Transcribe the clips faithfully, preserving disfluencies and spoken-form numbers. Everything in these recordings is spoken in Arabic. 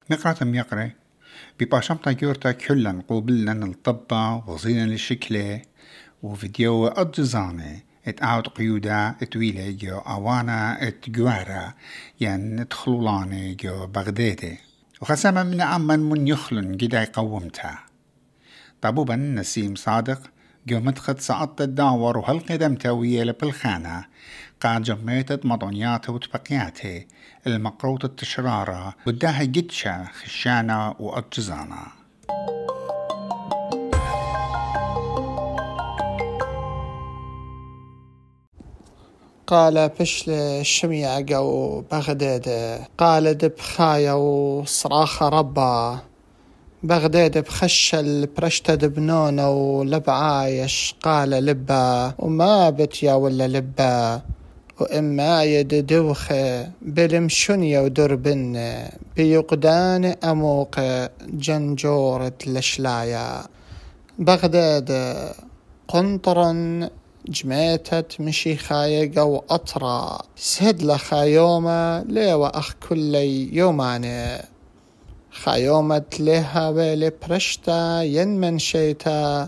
مقرة ميقرة بباشمتا جورتا كلن قوبلن الطبة وزينا للشكلة وفيديو أجزانة اتقعد قيودا اتويلة جو أوانا اتجوارا يعني تخلولانة جو بغدادة وخسما من عمان من يخلن جدا قومتها طبوبا نسيم صادق جو مدخد سعطت الداور وهالقدمتا ويا بالخانة قاعد جميتت مضونياته وتبقياته المقروطة التشرارة وداها جدشة خشانة وأجزانة. قال بشل الشميع جو بغداد قال دب خايا وصراخ ربا بغداد بخش البرشتة دبنونة ولبعايش قال لبا وما بتيا ولا لبا وإما يد دوخة بالمشنية ودربن بيقدان أموق جنجورة الشلايا بغداد قنطرا جميتت مشي خايقة وأطرا سهد لخايومة ليوة أخ كل يومان خايومة لها ويلي برشتا ينمن شيتا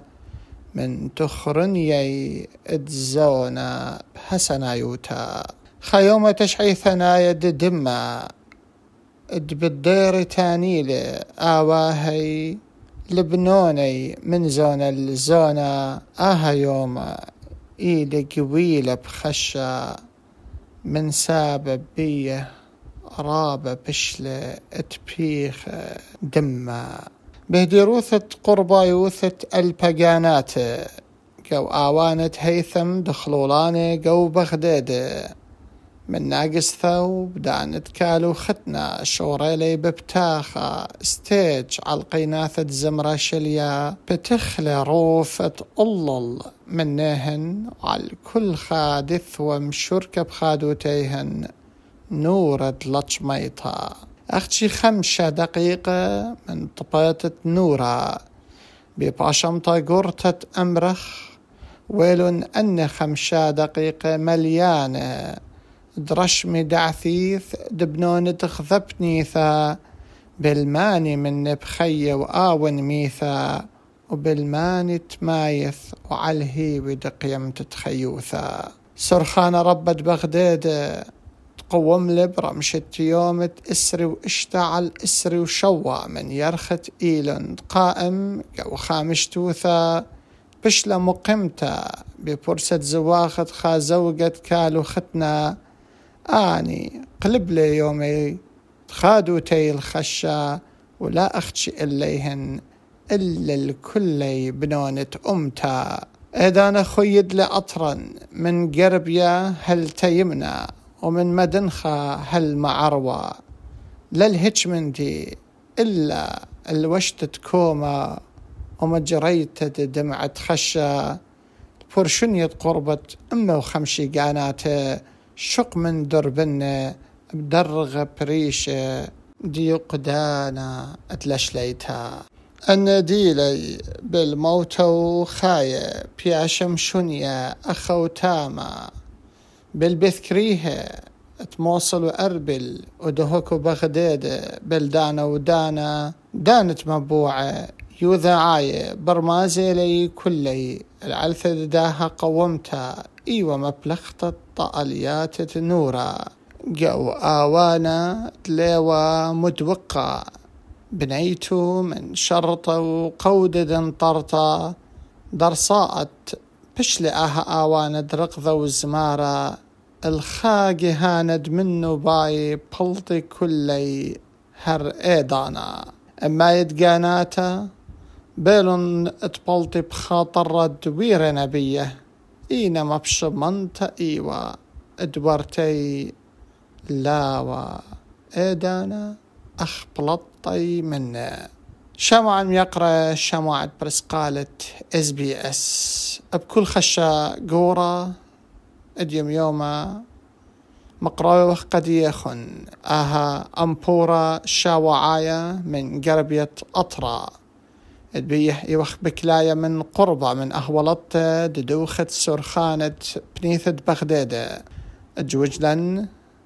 من تخرنيي اتزونا بحسنا يوتا خايومة تشعي ثنايا دما اد بالدير تانيلي آواهي لبنوني من زون الزونة آها يوم إيدي قويلة بخشة من سابب بيه رابة بشلة اتبيخ دمة بهدي روثة قربا يوثة البقانات جو آوانة هيثم دخلولاني جو بغداد من ناقص ثوب دانت كالو ختنا شوريلي ببتاخة ستيج عالقيناثة زمرة شليا بتخلي روفة ألل منهن عالكل خادث ومشركة بخادوتيهن نورة لطشميطها أختي خمسة دقيقة من طبيطة نورة بباشمطة قرطة أمرخ ويلون أن خمسة دقيقة مليانة درشمي دعثيث دبنون تخذبنيثا بالماني من بخي وآون ميثا وبالماني تمايث وعلهي ودقيم تتخيوثا سرخان ربت بغداد قوم لبرا مشت يوم اسري واشتعل اسري وشوى من يرخت ايلند قائم جو خامش توثا بشلا مقمتا ببرسة زواخت خازوقت كالو ختنا اني قلب لي يومي خادو تي الخشا ولا اختشي اليهن الا الكل بنونة امتا اذا خيد لأطرا من قربيا هل تيمنا ومن مدنخة هل معروى للهجمندي إلا الوشتة كوما ومجريت دمعة خشة فرشنية قربة أمه وخمشي قاناته شق من دربنة بدرغ بريشة دي قدانا اتلشليتها النديلي بالموت وخاية بياشم شنية أخو تاما بالبذكريه تموصل وأربل ودهوك بغداد بلدانا ودانا دانت مبوعة يوذا عاية برمازي لي كلي العلثة داها قومتها ايوة مبلغت الطاليات نورا جو آوانا تليوة مدوقة بنيتو من شرطة وقودة انطرطة درصاءت بشلي آها آوانا درقضة وزمارة الخاقي هاند منو باي بلطي كلي هر ايدانا اما يدقاناتا بيلون اتبلطي بخاطر دوير نبيه اينا مبشمنت ايوا ادورتي لاوا ايدانا اخ بلطي منا شمعا يقرأ شمعت برسقالة اس بي اس بكل خشة قورة اديم يوما مقروه قد يخن اها امبورة شاوعاية من قربية اطرا ادبيه يوخ بكلاية من قربة من اهولت ددوخة سرخانة بنيثة بغدادة اجوجلن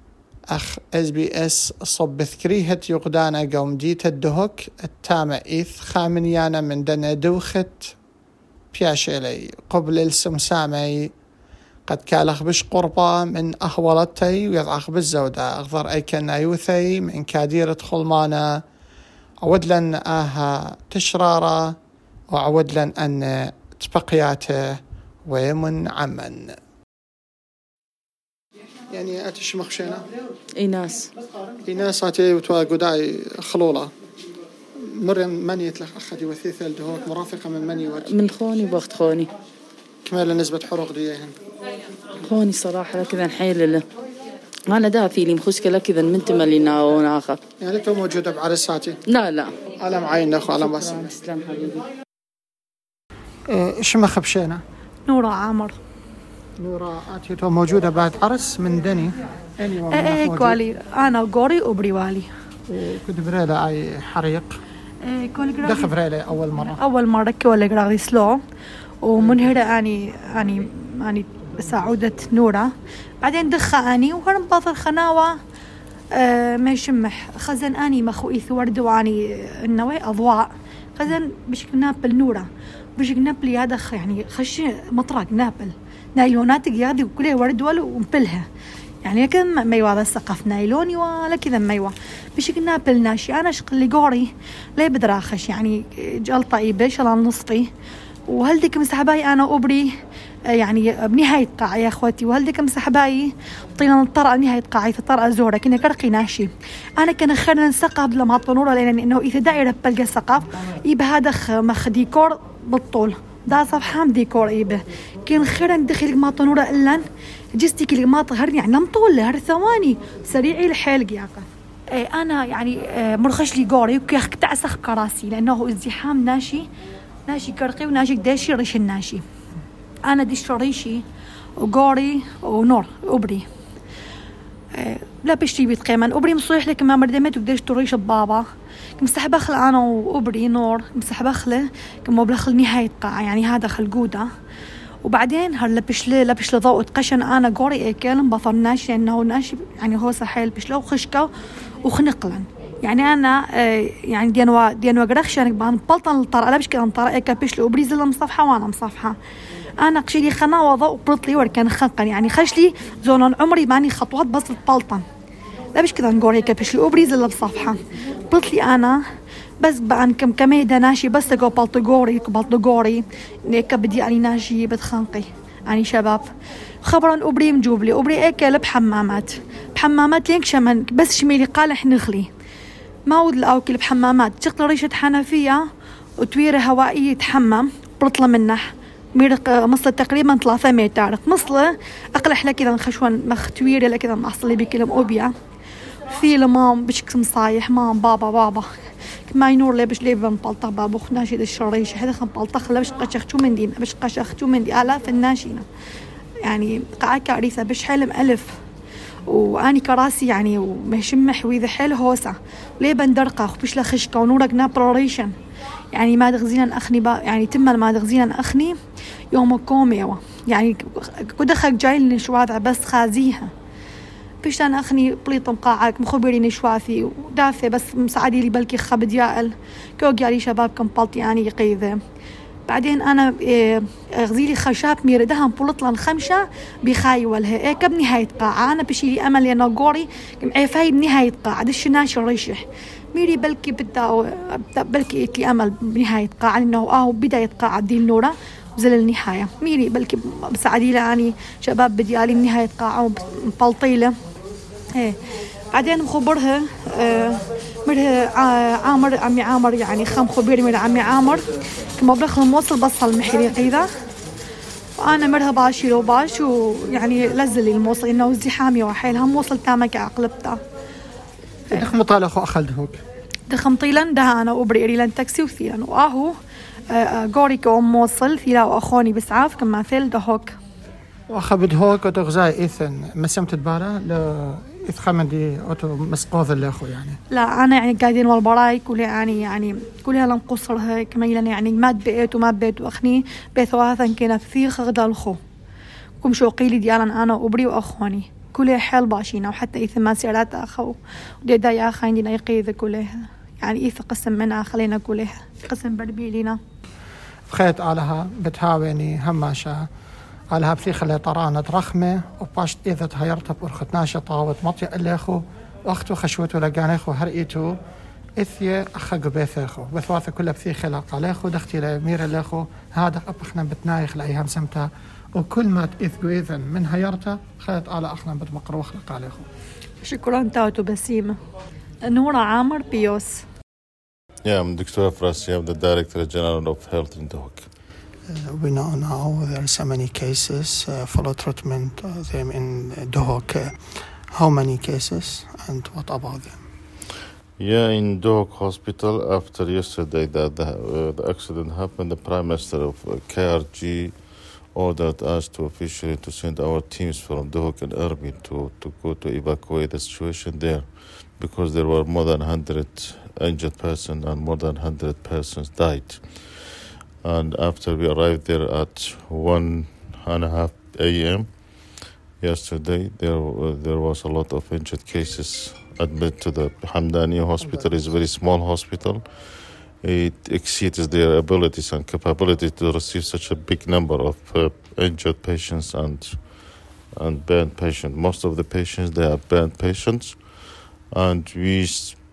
أخ اس بي اس صب ذكريهة يقدانا قوم جيت الدهوك التامة إيث خامنيانا من دنا دوخت بياشيلي قبل السمسامي قد كالخ بش قربة من أهولتي ويضعخ بالزودة أغضر أي كنا يوثي من كاديرة خلمانا عود لن آها تشرارة وعود لن أن تبقياته ومن عمن يعني أتش مخشينا إيناس إيناس أتي وتوا قداي خلولة مرن مني يتلخ أخدي وثيثة الدهوك مرافقة من مني وجه من خوني بوقت خوني كمال نسبة حروق ديهن خوني صراحة كذا نحيل له أنا ده في لي مخشكلة كذا من تملينا وناخر يعني تو موجودة بعرساتي لا لا على معين أخو على بس تسلم حبيبي. إيش ما خبشينا نورة عامر نورا أتي تو موجودة بعد عرس من دني ايه ايه كوالي انا وقوري وبريوالي كنت بريلة أي حريق ايه كوالي دخل بريلة أول مرة اول مرة كوالي قراغي سلو ومنهرة اني اني اني سعودة نورة بعدين دخة اني وهرم باطل خناوة اه ما يشمح خزن اني مخوئي ثورد واني النوي اضواء خزن بشكل نابل نورة بشكل نابل يادخ يعني خش مطرق نابل نايلونات قيادي وكلها ورد ولا ومبلها يعني لكن ميوه هذا السقف نايلوني ولا كذا ميوه بشكل نابل ناشي انا شق اللي قوري لا بدراخش يعني جال طيبه شلون نصفي وهلدك مسحباي انا وابري يعني بنهايه قاع يا اخوتي وهلدك مسحباي طينا الطرقه نهايه قاعي في الطرقه زوره كنا كرقي ناشي انا كان خلنا السقف لما طنوره لان انه اذا دايره بلقى السقف يبقى هذا مخ ديكور بالطول دا صفحة ديكور إيبه كان خيرا دخل ما طنورة إلا جستي كل ما طهر يعني لم طول هر ثواني سريعي الحلق يا قف إيه أنا يعني مرخش لي قاري وكيخ تعسخ كراسي لأنه ازدحام ناشي ناشي كرقي وناشي داشي ريش الناشي أنا ديش ريشي وقاري ونور أبري إيه لا بشتي بيت قيمان أبري مصيح لك ما مردمت وديش تريش بابا مسح بخل أنا وأبري نور مسح بخله كم بخل نهاية قاعة يعني هذا خلقودة وبعدين هر لبش له لبش له ضوء قشن أنا قوري أكلم بطر ناشي إنه ناشي يعني هو سحيل بش له وخشكة وخنقلا يعني أنا آه يعني دينوا دينوا قرخش أنا بان بلطن الطرق لا بش كده الطرق أكبش له أبري زل مصفحة وأنا مصفحة أنا قشيلي خنا وضوء وبرطلي وركان خنقن يعني خشلي زون عمري باني خطوات بس البلطن لا بش كده نقول هيك بش لي أبريز اللي بصفحة بطلي أنا بس بان كم كميدة ناشي بس جو بلطقوري بلطقوري هيك بدي أني ناشي بتخنقي أني شباب خبرا أبري مجوبلي أبري أكل بحمامات بحمامات لينك شمن بس شميلي قالح نخلي ما ود الأوكل بحمامات شغل ريشة حنفية وتويرة هوائية يتحمم بطلة منه ميرق مصل تقريبا ثلاثة متر مصل أقلح لك إذا خشون مخ تويرة لك إذا محصلي بكلم أوبيا في لمام بشكل مصايح مام بابا بابا ما ينور لي بش لي بنطلطخ بابو خناشي الشريش هذا خنطلطخ لا بش قشخ شو من دين بش قشخ شو من دي آلاف الناشينا يعني قاعة كارثة بش حلم ألف وأني كراسي يعني ومشمح وإذا حيل هوسة ليه بندرقة بش لخشكة ونورك نابروريشن يعني ما دغزينا أخني با يعني تمل ما دغزينا أخني يوم كوميوا يعني كده خك جاي لنشواذع بس خازيها بيش أنا أخني بليط مقاعك مخبريني شوافي ودافع بس مساعدي لي بلكي خبد يائل كوجي علي شباب كم بلطي يعني يقيذة بعدين أنا غزيلي خشاب ميردها بلطلن خمسة بخاي والها إيه كبنهاية قاعة أنا بشيلي أمل لأنه قوري عفاي بنهاية قاعة دش ناشر ريشح ميري بلكي بدا بلكي إتلي أمل بنهاية قاعة لأنه آه بداية قاعة دي النورة وزل النهاية ميري بلكي مساعدي لاني شباب بديالي بنهاية قاعة وبلطيلة إيه بعدين مخبرها آه مرها عامر عمي عامر يعني خام خبيري مرها عمي عامر كما بلخ الموصل بصل المحريقي ذا وأنا مرها باشي لو باش ويعني لزلي الموصل إنه ازدحامي وحيلها موصل تامك عقلبتا دخم طالع أخو أخلدهوك دخم طيلا ده أنا وبري إريلان تاكسي وثيلا وآهو قوري كوم موصل ثيلا وأخوني بسعاف كما ثيل دهوك وأخبد هوك وتغزاي إيثن مسمت تبارا ل إذ خمدي أوتو مسقوذ اللي أخو يعني لا أنا يعني قاعدين والبراي كلها يعني يعني كلها لم قصرها كما يعني ما بقيت وما بقيت وأخني بثواثا كنا في خغدا الخو كم شوقي لي ديالا أنا وبري وأخواني كله حيل باشينا وحتى إذا ما سيرات أخو ودي دايا أخا عندنا يقيد كلها يعني إذا قسم منها خلينا كلها قسم بربيلنا بخيت علىها بتهاوني هماشا علىها بثيخة طرانة رخمة وباشت إذا تهيرتها بأرخت ناشطة وتمطي إليخو وأختو خشوتو لقانيخو هرئيتو إثيا أخا قبيثيخو بثواثة كلها بثيخة لقاليخو دختي لمير إليخو هذا أبخنا بتنايخ لأيهم سمتا وكل ما تإثقو إذن من هيرتها خيت على أخنا بتمقروخ لقاليخو. شكرا تاوتو بسيمة. نورا عامر بيوس. Yeah, I'm Doctor Afrasi. I'm the Director General of Health in Duhok. Uh, we know now there are so many cases, uh, follow treatment of them in Duhok. Uh, how many cases and what about them? Yeah, in Duhok Hospital, after yesterday that the, uh, the accident happened, the Prime Minister of uh, K R G ordered us to officially to send our teams from Duhok and Erbil to, to go to evacuate the situation there, because there were more than one hundred injured persons and more than one hundred persons died. And after we arrived there at one and a half a.m. yesterday, there uh, there was a lot of injured cases admitted to the Hamdani hospital. It's a very small hospital. It exceeds their abilities and capability to receive such a big number of uh, injured patients and and burned patients. Most of the patients, they are burned patients. And we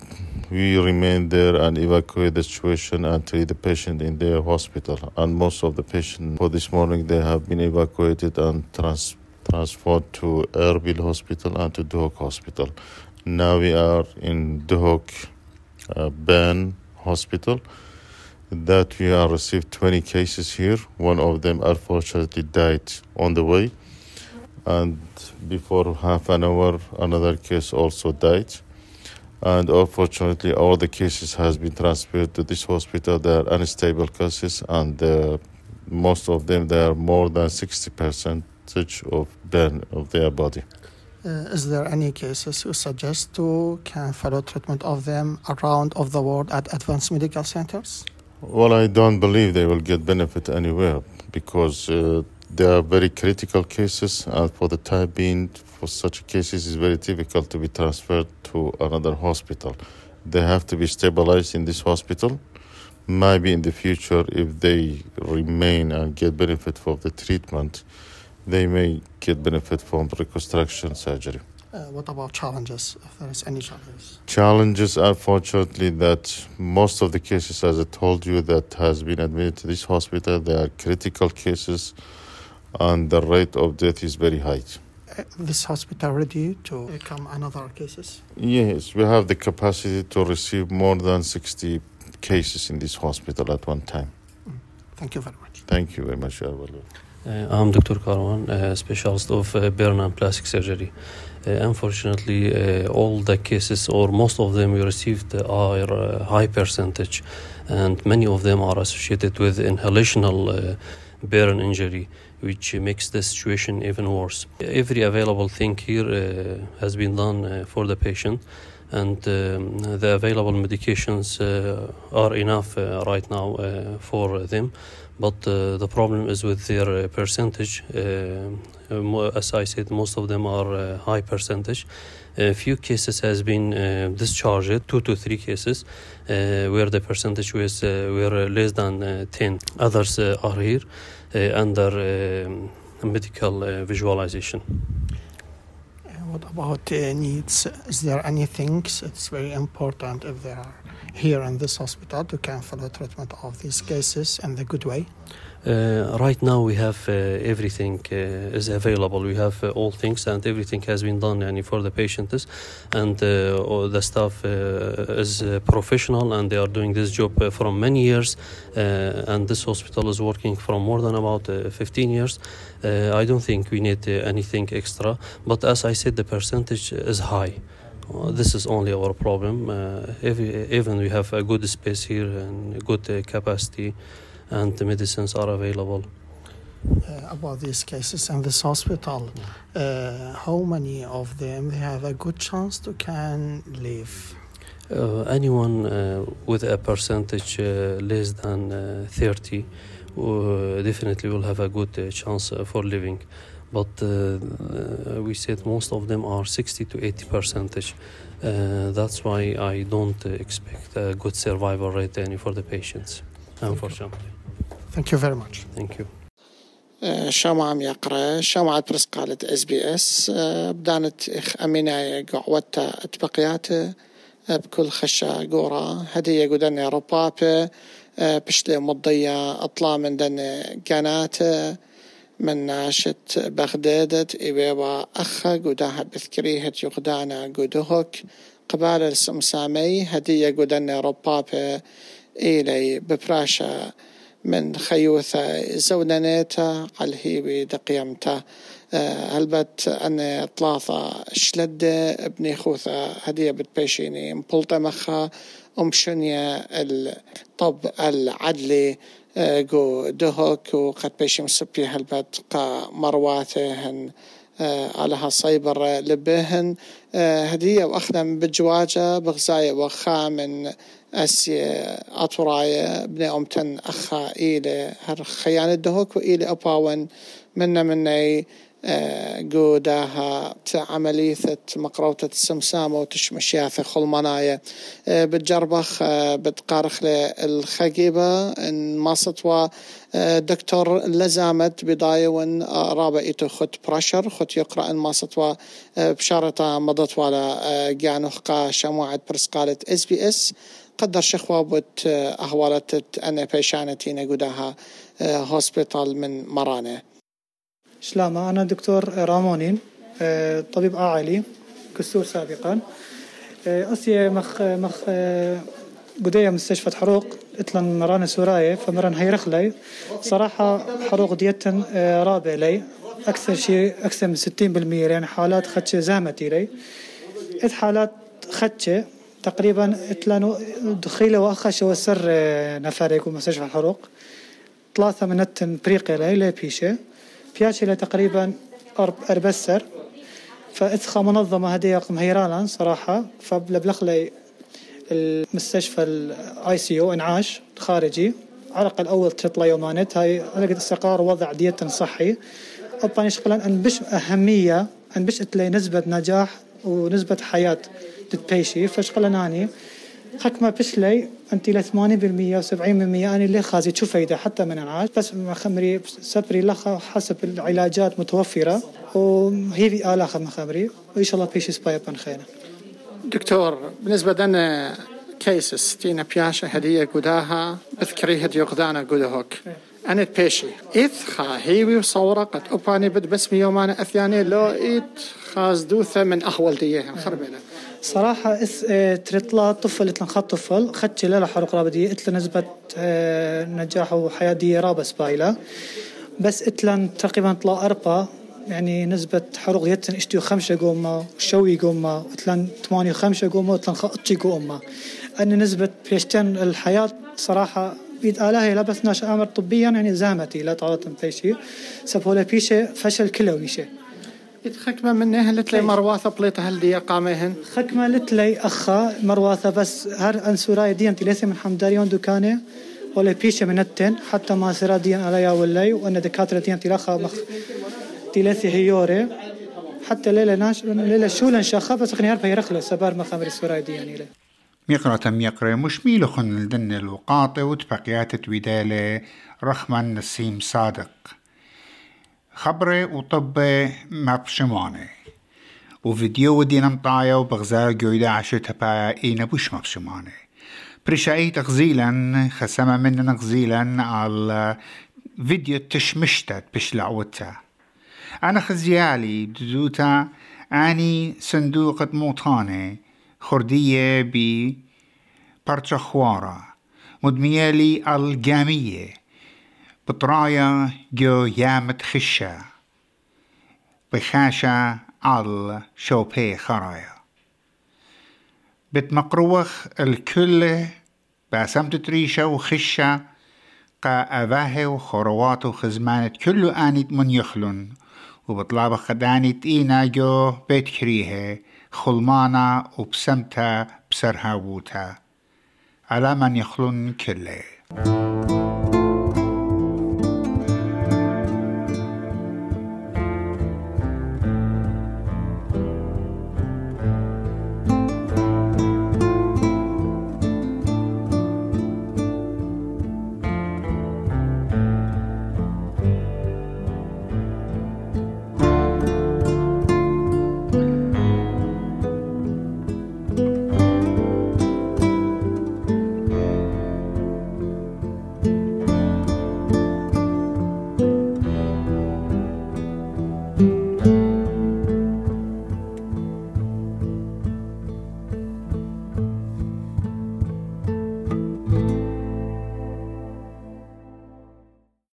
we remain there and evacuate the situation and treat the patient in their hospital. And most of the patients for this morning, they have been evacuated and trans, transferred to Erbil Hospital and to Duhok Hospital. Now we are in Duhok uh, Ban Hospital. That we have received twenty cases here. One of them unfortunately died on the way. And before half an hour, another case also died. And unfortunately, all the cases has been transferred to this hospital. They are unstable cases, and uh, most of them, they are more than sixty percent of burn of their body. Uh, is there any cases you suggest to can follow treatment of them around of the world at advanced medical centers? Well, I don't believe they will get benefit anywhere, because uh, they are very critical cases, and for the time being, for such cases, it's very difficult to be transferred to another hospital. They have to be stabilized in this hospital. Maybe in the future, if they remain and get benefit from the treatment, they may get benefit from reconstruction surgery. Uh, what about challenges, if there is any challenges? Challenges, unfortunately, that most of the cases, as I told you, that has been admitted to this hospital, they are critical cases, and the rate of death is very high. Uh, this hospital ready to become another cases? Yes, we have the capacity to receive more than sixty cases in this hospital at one time. Mm. Thank you very much. Thank you very much. Uh, I'm Doctor Karwan, a specialist of uh, burn and plastic surgery. Uh, unfortunately, uh, all the cases, or most of them, we received are uh, high percentage, and many of them are associated with inhalational uh, burn injury, which makes the situation even worse. Every available thing here uh, has been done uh, for the patient, and um, the available medications uh, are enough uh, right now uh, for them. But uh, the problem is with their uh, percentage. Uh, as I said, most of them are uh, high percentage. A few cases has been uh, discharged, two to three cases, uh, where the percentage was uh, were less than uh, ten. Others uh, are here uh, under uh, medical uh, visualization. What about uh, needs? Is there anything that's very important if they are here in this hospital to can follow treatment of these cases in the good way? Uh, right now we have uh, everything uh, is available. We have uh, all things, and everything has been done yani, for the patients, and uh, all the staff uh, is uh, professional, and they are doing this job uh, from many years, uh, and this hospital is working from more than about uh, fifteen years. Uh, I don't think we need uh, anything extra, but as I said, the percentage is high. Uh, this is only our problem. Uh, every, even we have a good space here and a good uh, capacity, and the medicines are available. Uh, about these cases in this hospital, uh, how many of them have a good chance to can live? Uh, anyone uh, with a percentage uh, less than uh, thirty uh, definitely will have a good uh, chance uh, for living. but uh, uh, we said most of them are sixty to eighty percentage. Uh, that's why I don't uh, expect a good survival rate any for the patients, unfortunately. Thank you very much. Thank you. شو عم يقرأ شو عاد برس قالت اس بي اس بدانت اخ اميناية قعوتا اتبقياته بكل خشة قورا هدية قدني ربابة بشلي مضية اطلع من دن قناته من ناشة بغدادت إبيبا أخا قداها بذكريهة يقدانا قدوهك قبال السمسامي هدية قدني ربابة إلي ببراشا من خيوثة زونانيتا قلهيبي دقيمتا هلبت أن طلاثة شلدة ابني خوثة هدية بتبيشيني مبلطة مخا أمشنيا الطب العدلي جو دهوك وقد بيشي مسبي هلبت قا مرواثهن على هالصيبر لبهن هدية وأخدم بجواجة بغزاية وخا من أسيا أطرايا بني أمتن أخا إيلي هر خيان الدهوك وإيلي أباون منا مني قوداها عملية مقروطة السمسامة وتشمشياثة خلمانايا بتجربخ بتقارخ للخقيبة إن ما سطوى دكتور لزامت بداية وإن رابع إيتو خد براشر خد يقرأ إن ما سطوى بشارة مضت ولا جانوخقا شموعة برسقالة اس بي اس قدر شخوابت أهوالت أنا بيشانتين قوداها هوسبيتال من مرانة. سلامة أنا دكتور رامونين طبيب عائلي كسور سابقا أسي مخ مخ بداية مستشفى حروق إطلن مران سوراية فمران هيرخلي صراحة حروق ديتن رابع لي أكثر شيء أكثر من ستين بالمية يعني حالات خدشة زامتي لي إذ حالات خدشة تقريبا إطلنوا دخيلة وأخشة وسر نفريكو مستشفى الحروق ثلاثة منتن بريقة لي لي بيشة بياشي تقريبا أربسر فإثخى منظمة هدية مهيرالان صراحة فبلبلغ لي المستشفى الاي سي او انعاش خارجي على الأقل أول تطلع يومانت هاي لقد استقرار وضع دية صحي أباني شغلان أن بش أهمية أن بش تلاقي نسبة نجاح ونسبة حياة تتبيشي فشغلاناني حكمة بشلي أنت إلى ثمانين بالمية وسبعين بالمية أنا اللي خازي تشوف فايدة حتى من العاج بس مخمري سبري لخا حسب العلاجات متوفرة وهي آلاخ مخمري وإن شاء الله بيشي سبايا بنخينا. دكتور بالنسبة لنا كيسس تينا بياشة هدية قداها بذكريها يقدانا قدهوك أنا بيشي إذ خا هيوي وصورة قد أباني بد بس ميومانا أثياني لو إيد خاز دوثة من أحوال ديها خربنا صراحة إس اه تريطلا طفل إتلن خط طفل خدش لا حرق رابدية إتلن نسبة اه نجاح وحياة دي رابس بايلة بس إتلن تقريبا طلا أربعة يعني نسبة حرق يتن اشتيو خمسة قومة وشوي قومة إتلن ثمانية خمسة قومة وإتلن خطشي قومة أن نسبة بيشتن الحياة صراحة بيد آلهي لبثناش أمر طبيا يعني زامتي لا تعرض بيشي سبولا بيشي فشل كلويشي خكمة منها لتلي مرواثة بليتها هالدية قامهن خكمة لتلي أخا مرواثة بس هر أنسوراي ديان تليثي من حمداريون دكانة ولا بيشة من التن حتى ما سرا ديان عليا واللي وأن دكاترة ديان تلاخا مخ تليثي هيوري حتى ليلة ناش ليلة شولا شاخة بس خني عارفة يرخله سبار مخامر السوراي ديان إلي ميقرة تم يقرأ مش ميلو خن الدن الوقاطة وتبقيات ودالة رخما نسيم صادق خبري وطبي مبشماني وفيديو دينا مطايا وبغزال قويدة عشتها بايا اينا بوش مبشماني برشاي تغزيلا خسما مننا غزيلا على فيديو تشمشتت بشلعوتا انا خزيالي بدوتا اني صندوقة موطاني خردية بي برشخوارة مدميالي الجامية بطرايا جو يامت خشة بخاشة على شوبي خرايا بتمقروخ الكل باسمت تريشة وخشة قا أباهي وخروات وخزمانة كله آنيت من يخلن وبطلاب خدانيت إينا جو بيت كريهة خلمانا وبسمتها بسرها ووتا على من يخلن كله